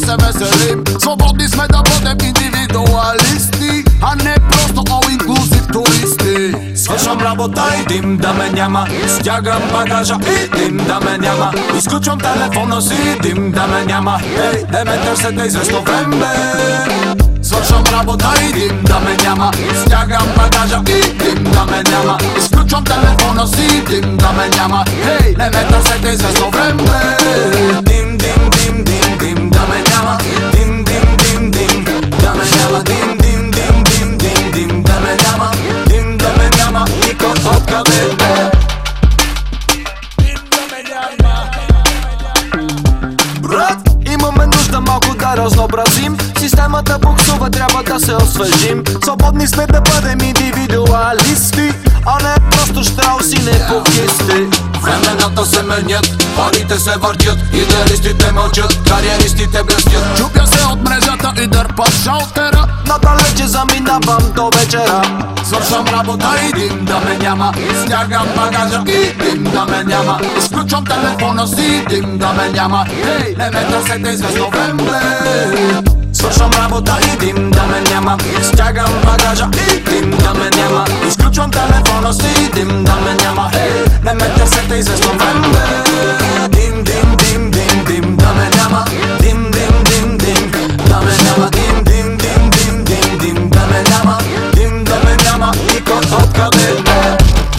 se veselim. Slobodni sme da budem individualisti, a ne prosto all inclusive turisti. Slušam rabota, idim da me njama, stjagam bagaža, idim da me njama, isključam telefon, idim da me njama, hej, ne me trsete izvesno vreme. Slušam rabota, idim da me njama, stjagam bagaža, idim da me njama, isključam telefon, idim da me njama, hej, ne me trsete izvesno vreme. Dim, dim, dim, dim, dim, da me njama, dim, dim, dim, dim, da me njama, dim, dim, dim, dim, dim, dim, da me njama, dim, da me njama, niko od kabine. Брат, имаме нужда малко да разнообразим. Системата буксува, трябва да се освежим. Свободни сме да бъдем индивидуалисти, а не просто щрауси непокисти. Времената се менят, парите се въртят, идеалистите мълчат, кариеристите блестят. Чупя се от мрежата и дърпам шалтера, Надалече заминавам до вечера. свършвам работа, идим да ме няма, стягам багажа, идим да ме няма, изключвам телефона си, идим да ме няма, хей, не ме търсете известно време. Свършвам работа, идим да ме няма, стягам багажа, идим да ме няма, изключвам телефона си, идим да ме няма, хей, не ме търсете известно време. Дим, дим, дим, дим, дим, да ме няма, дим, дим, дим, дим, да ме няма, дим, дим, дим, дим, дим, дим, да ме няма, дим, да ме няма, никой откъде не.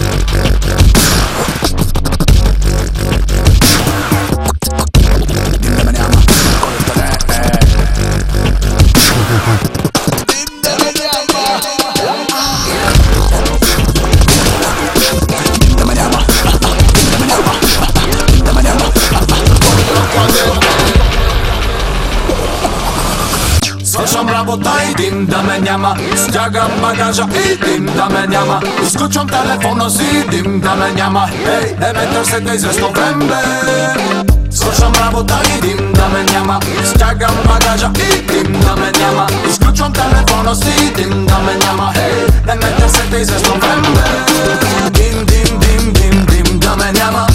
Свършвам работа, идим да ме няма, стягам багажа, идим да ме няма, изключвам телефона си, идим да ме няма, хей, не ме търсете известно време. Свършвам работа, идим да ме няма, стягам багажа, идим да ме няма, изключвам телефона си, идим да ме няма, хей, не ме търсете известно време. Дим, дим, дим, дим, дим, да ме няма.